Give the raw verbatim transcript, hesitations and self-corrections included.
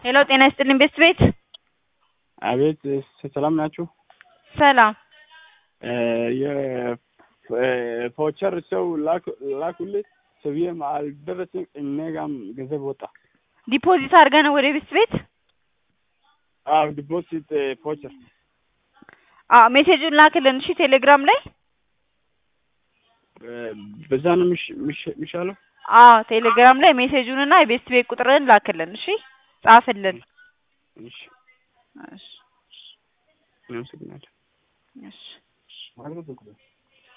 ሄሎ ጤና ይስጥልኝ ቤት ቤት አቤት ሰላም ናችሁ? ሰላም የፎቸር ሰው ላኩ ላኩልኝ ሰውዬም አልደረሰም እኔ ጋርም ገንዘብ ወጣ። ዲፖዚት አድርገህ ነው ወደ ቤት ቤት? አዎ ዲፖዚት ፎቸር። አዎ ሜሴጁን ላክልን እሺ ቴሌግራም ላይ። በዛ ነው የሚሻለው? አዎ ቴሌግራም ላይ ሜሴጁንና የቤት ቤት ቁጥርን ላክልን እሺ ጻፍልን። እሺ እሺ እናመሰግናለን። እሺ